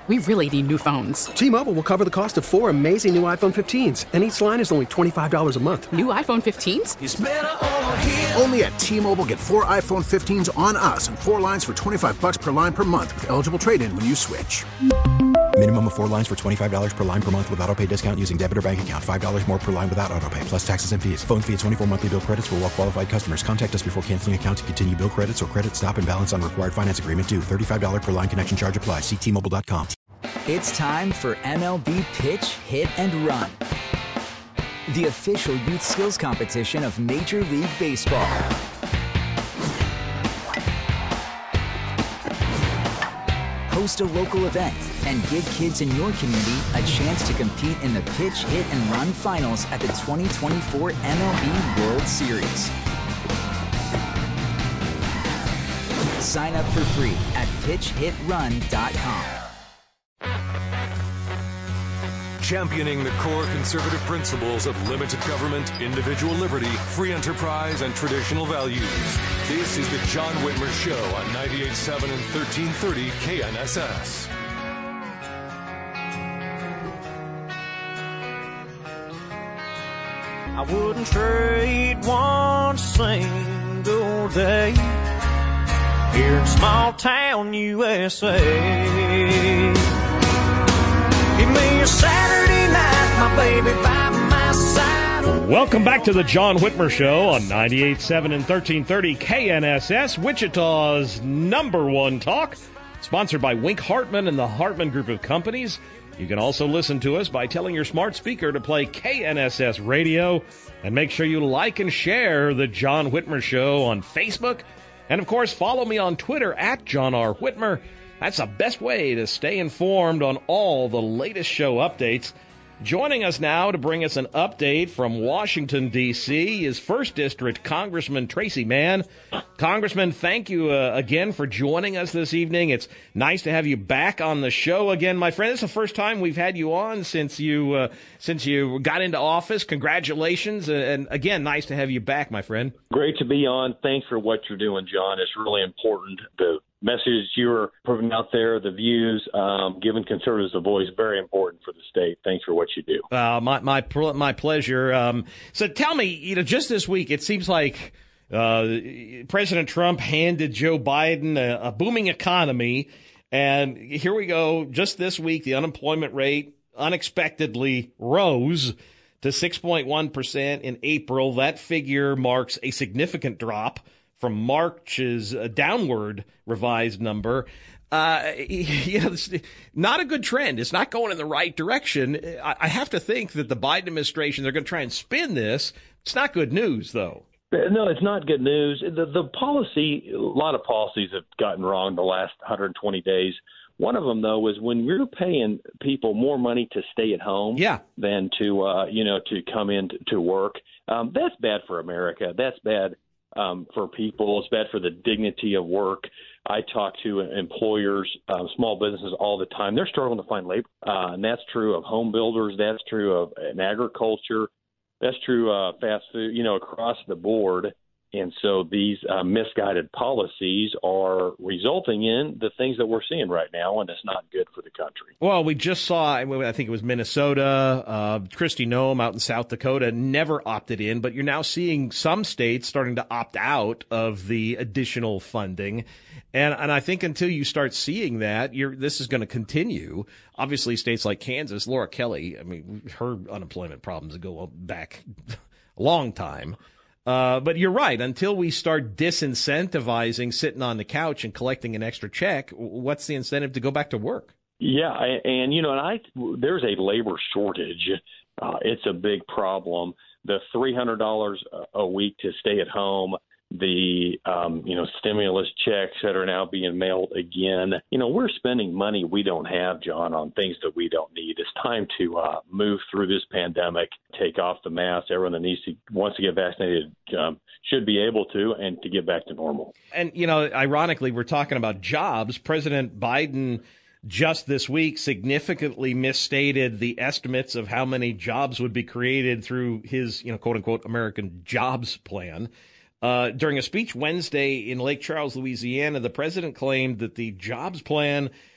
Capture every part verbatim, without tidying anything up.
We really need new phones. T-Mobile will cover the cost of four amazing new iPhone fifteens, and each line is only twenty-five dollars a month. New iPhone fifteens? It's better over here. Only at T-Mobile, get four iPhone fifteens on us and four lines for twenty-five dollars per line per month with eligible trade-in when you switch. Minimum of four lines for twenty-five dollars per line per month with autopay discount using debit or bank account. five dollars more per line without autopay, plus taxes and fees. Phone fee at twenty-four monthly bill credits for well-qualified customers. Contact us before canceling account to continue bill credits or credit stop and balance on required finance agreement due. thirty-five dollars per line connection charge applies. See T Mobile dot com. It's time for M L B Pitch, Hit, and Run, the official youth skills competition of Major League Baseball. Host a local event and give kids in your community a chance to compete in the Pitch, Hit, and Run finals at the twenty twenty-four M L B World Series. Sign up for free at pitch hit run dot com. Championing the core conservative principles of limited government, individual liberty, free enterprise, and traditional values. This is the John Whitmer Show on ninety-eight point seven and thirteen thirty K N S S. I wouldn't trade one single day here in small town U S A. Give me a Saturday night, my baby by my side. Welcome back to the John Whitmer Show on ninety-eight point seven and thirteen thirty K N S S, Wichita's number one talk. Sponsored by Wink Hartman and the Hartman Group of Companies. You can also listen to us by telling your smart speaker to play K N S S Radio. And make sure you like and share the John Whitmer Show on Facebook. And, of course, follow me on Twitter at John R. Whitmer. That's the best way to stay informed on all the latest show updates. Joining us now to bring us an update from Washington, D C is first District Congressman Tracy Mann. Congressman, thank you uh, again for joining us this evening. It's nice to have you back on the show again, my friend. It's the first time we've had you on since you uh, since you got into office. Congratulations. And, again, nice to have you back, my friend. Great to be on. Thanks for what you're doing, John. It's really important. The message you were putting out there, the views, um, giving conservatives a voice, very important for the state. Thanks for what you do. Uh, my my my pleasure. Um, so tell me, you know, just this week, it seems like uh, President Trump handed Joe Biden a, a booming economy, and here we go. Just this week, the unemployment rate unexpectedly rose to six point one percent in April. That figure marks a significant drop from March's uh, downward revised number. Uh, you know, it's not a good trend. It's not going in the right direction. I, I have to think that the Biden administration, they're going to try and spin this. It's not good news, though. No, it's not good news. The, the policy, a lot of policies have gotten wrong the last one hundred twenty days. One of them, though, is when you're paying people more money to stay at home yeah. than to, uh, you know, to come in to, to work. Um, that's bad for America. That's bad Um, for people. It's bad for the dignity of work. I talk to employers, um, small businesses all the time. They're struggling to find labor, uh, and that's true of home builders. That's true of in agriculture. That's true uh, fast food, you know, across the board. And so these uh, misguided policies are resulting in the things that we're seeing right now, and it's not good for the country. Well, we just saw, I think it was Minnesota, uh, Kristi Noem out in South Dakota never opted in, but you're now seeing some states starting to opt out of the additional funding. And and I think until you start seeing that, you're, this is going to continue. Obviously, states like Kansas, Laura Kelly, I mean, her unemployment problems go back a long time. Uh, but you're right. Until we start disincentivizing sitting on the couch and collecting an extra check, what's the incentive to go back to work? Yeah, and, you know, and I there's a labor shortage. Uh, it's a big problem. The three hundred dollars a week to stay at home, the, um, you know, stimulus checks that are now being mailed again. You know, we're spending money we don't have, John, on things that we don't need. It's time to uh, move through this pandemic, take off the mask. Everyone that needs to wants to get vaccinated um, should be able to, and to get back to normal. And, you know, ironically, we're talking about jobs. President Biden just this week significantly misstated the estimates of how many jobs would be created through his, you know, quote unquote, American jobs plan. Uh, during a speech Wednesday in Lake Charles, Louisiana, the president claimed that the jobs plan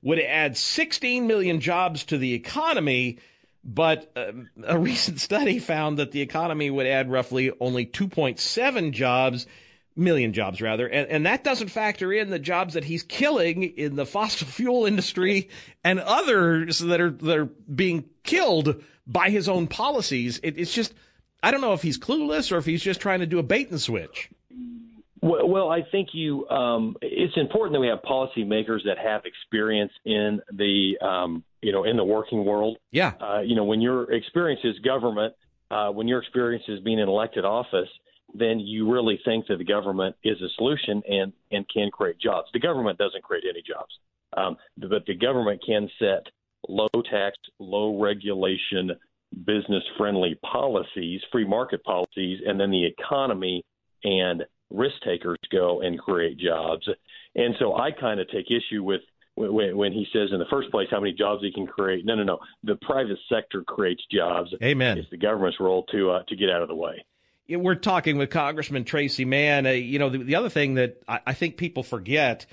would add sixteen million jobs to the economy, but uh, a recent study found that the economy would add roughly only two point seven jobs, million jobs rather, and, and that doesn't factor in the jobs that he's killing in the fossil fuel industry and others that are that are being killed by his own policies. It, it's just, I don't know if he's clueless or if he's just trying to do a bait and switch. Well, well I think you. Um, it's important that we have policymakers that have experience in the, um, you know, in the working world. Yeah. Uh, you know, when your experience is government, uh, when your experience is being in elected office, then you really think that the government is a solution and, and can create jobs. The government doesn't create any jobs, um, but the government can set low tax, low regulation, business-friendly policies, free market policies, and then the economy and risk takers go and create jobs. And so I kind of take issue with when, when he says in the first place how many jobs he can create. No, no, no. The private sector creates jobs. Amen. It's the government's role to uh, to get out of the way. We're talking with Congressman Tracy Mann. Uh, you know, the, the other thing that I, I think people forget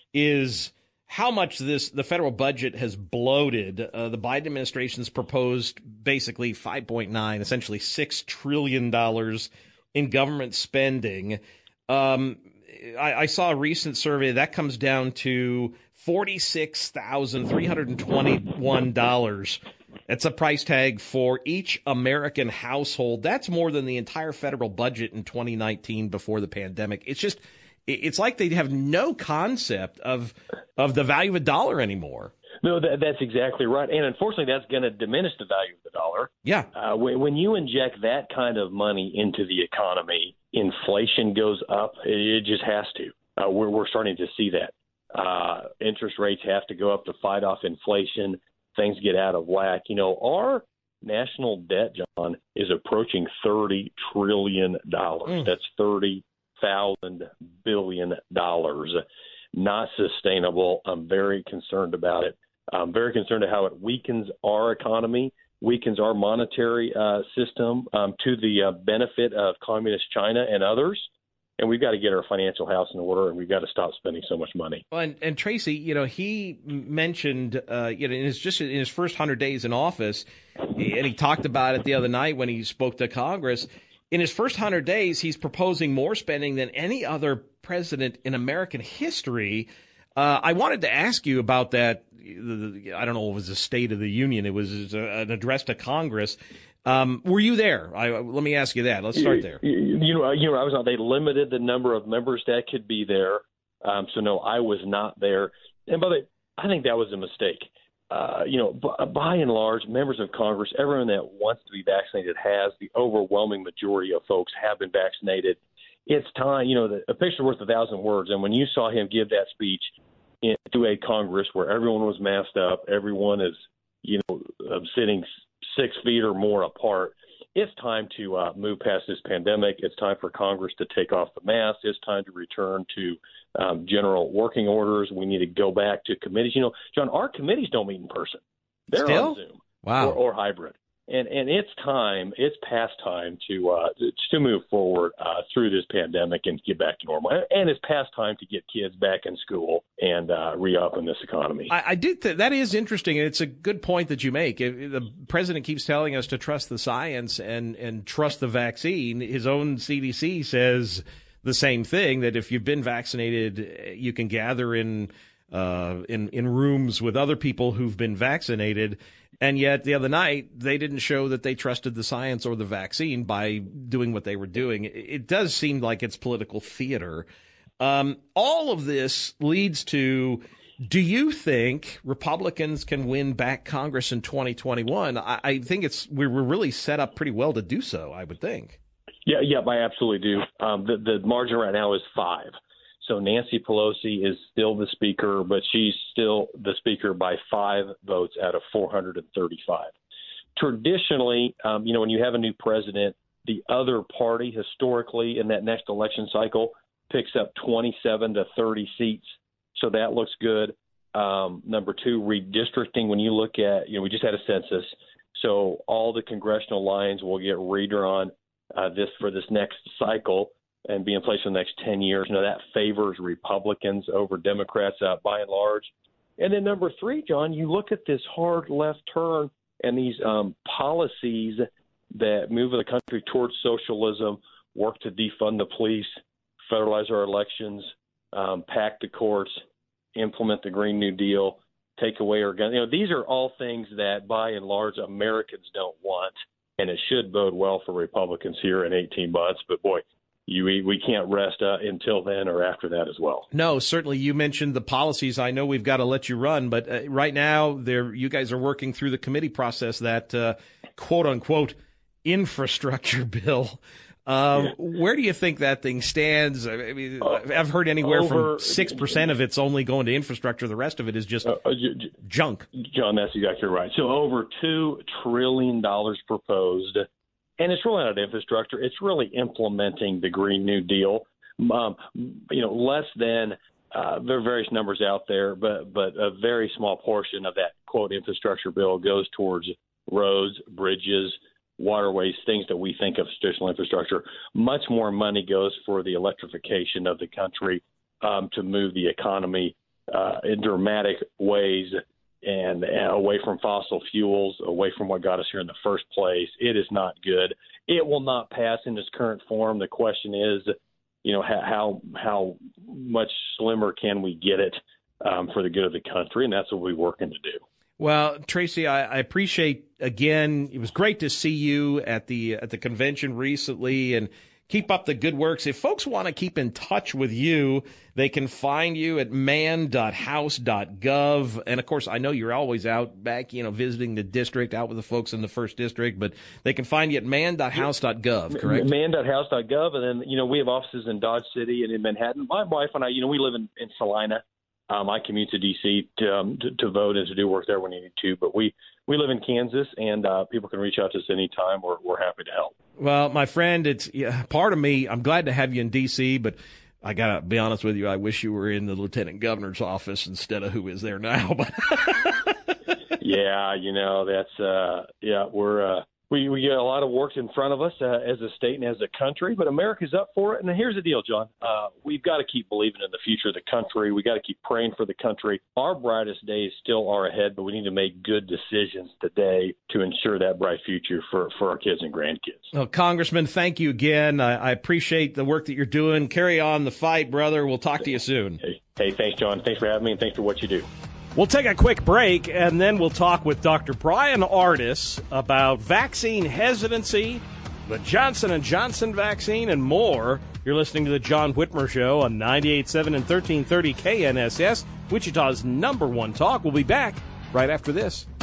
is how much this the federal budget has bloated. Uh, the Biden administration's proposed basically five point nine, essentially six trillion dollars in government spending. Um, I, I saw a recent survey that comes down to forty-six thousand three hundred twenty-one dollars. That's a price tag for each American household. That's more than the entire federal budget in twenty nineteen before the pandemic. It's just, it's like they have no concept of of the value of a dollar anymore. No, that, that's exactly right. And unfortunately, that's going to diminish the value of the dollar. Yeah. Uh, when, when you inject that kind of money into the economy, inflation goes up. It, it just has to. Uh, we're, we're starting to see that. Uh, interest rates have to go up to fight off inflation. Things get out of whack. You know, our national debt, John, is approaching thirty trillion dollars. Mm. That's thirty thousand billion dollars. Not sustainable. I'm very concerned about it. I'm very concerned about how it weakens our economy, weakens our monetary uh, system um, to the uh, benefit of communist China and others. And we've got to get our financial house in order, and we've got to stop spending so much money. Well, and, and Tracy, you know, he mentioned, uh, you know, in his just in his first hundred days in office, and he talked about it the other night when he spoke to Congress. In his first hundred days, he's proposing more spending than any other president in American history. Uh, I wanted to ask you about that. I don't know if it was a State of the Union. It was an address to Congress. Um, were you there? I, let me ask you that. Let's start there. You, you know, you know, I was not. They limited the number of members that could be there. Um, so no, I was not there. And by the way, I think that was a mistake. Uh, you know, b- by and large, members of Congress, everyone that wants to be vaccinated has. The overwhelming majority of folks have been vaccinated. It's time. You know, the, a picture worth a thousand words. And when you saw him give that speech into a Congress where everyone was masked up, everyone is, you know, uh, sitting six feet or more apart. It's time to uh, move past this pandemic. It's time for Congress to take off the mask. It's time to return to um, general working orders. We need to go back to committees. You know, John, our committees don't meet in person. They're Still? on Zoom wow. or, or hybrid. And and it's time, it's past time to uh, to move forward uh, through this pandemic and get back to normal. And it's past time to get kids back in school and uh, re-up in this economy. I, I did. Th- that is interesting. And it's a good point that you make. If the president keeps telling us to trust the science and, and trust the vaccine. His own C D C says the same thing, that if you've been vaccinated, you can gather in uh, in, in rooms with other people who've been vaccinated. And yet the other night, they didn't show that they trusted the science or the vaccine by doing what they were doing. It does seem like it's political theater. Um, all of this leads to, do you think Republicans can win back Congress in twenty twenty-one? I, I think it's we're really set up pretty well to do so, I would think. Yeah, yeah, I absolutely do. Um, the, the margin right now is five. So Nancy Pelosi is still the speaker, but she's still the speaker by five votes out of four hundred thirty-five. Traditionally, um, you know, when you have a new president, the other party historically in that next election cycle picks up twenty-seven to thirty seats. So that looks good. Um, number two, redistricting. When you look at, you know, we just had a census. So all the congressional lines will get redrawn uh, this for this next cycle and be in place for the next ten years. You know, that favors Republicans over Democrats uh, by and large. And then number three, John, you look at this hard left turn and these um, policies that move the country towards socialism, work to defund the police, federalize our elections, um, pack the courts, implement the Green New Deal, take away our guns. You know, these are all things that, by and large, Americans don't want, and it should bode well for Republicans here in eighteen months. But, boy, you, we can't rest uh, until then or after that as well. No, certainly. You mentioned the policies. I know we've got to let you run, but uh, right now there, you guys are working through the committee process, that uh, quote-unquote infrastructure bill. Uh, yeah. Where do you think that thing stands? I mean, uh, I've heard anywhere over, from six percent of it's only going to infrastructure. The rest of it is just uh, uh, j- junk. John, that's exactly right. So over two trillion dollars proposed, and it's really not infrastructure. It's really implementing the Green New Deal. Um, you know, less than, uh, there are various numbers out there, but, but a very small portion of that, quote, infrastructure bill goes towards roads, bridges, waterways, things that we think of as traditional infrastructure. Much more money goes for the electrification of the country, um, to move the economy uh, in dramatic ways and, and away from fossil fuels, away from what got us here in the first place. It is not good. It will not pass in its current form. The question is, you know, how how much slimmer can we get it um, for the good of the country, and that's what we're working to do. Well, Tracy, I, I appreciate, again, it was great to see you at the at the convention recently, and keep up the good works. If folks want to keep in touch with you, they can find you at man dot house dot gov. And, of course, I know you're always out back, you know, visiting the district, out with the folks in the first district, but they can find you at man dot house dot gov, correct? man dot house dot gov. And then, you know, we have offices in Dodge City and in Manhattan. My wife and I, you know, we live in, in Salina. Um, I commute to D C to, um, to, to vote and to do work there when you need to. But we, we live in Kansas, and uh, people can reach out to us anytime. We're, we're happy to help. Well, my friend, it's yeah, part of me. I'm glad to have you in D C, but I got to be honest with you. I wish you were in the lieutenant governor's office instead of who is there now. But yeah, you know, that's uh, yeah, we're uh, we we got a lot of work in front of us uh, as a state and as a country, but America's up for it. And here's the deal, John. Uh, we've got to keep believing in the future of the country. We got to keep praying for the country. Our brightest days still are ahead, but we need to make good decisions today to ensure that bright future for, for our kids and grandkids. Well, Congressman, thank you again. I, I appreciate the work that you're doing. Carry on the fight, brother. We'll talk to you soon. Hey, hey, thanks, John. Thanks for having me, and thanks for what you do. We'll take a quick break, and then we'll talk with Doctor Bryan Ardis about vaccine hesitancy, the Johnson and Johnson vaccine, and more. You're listening to the John Whitmer Show on ninety-eight point seven and thirteen thirty K N S S, Wichita's number one talk. We'll be back right after this.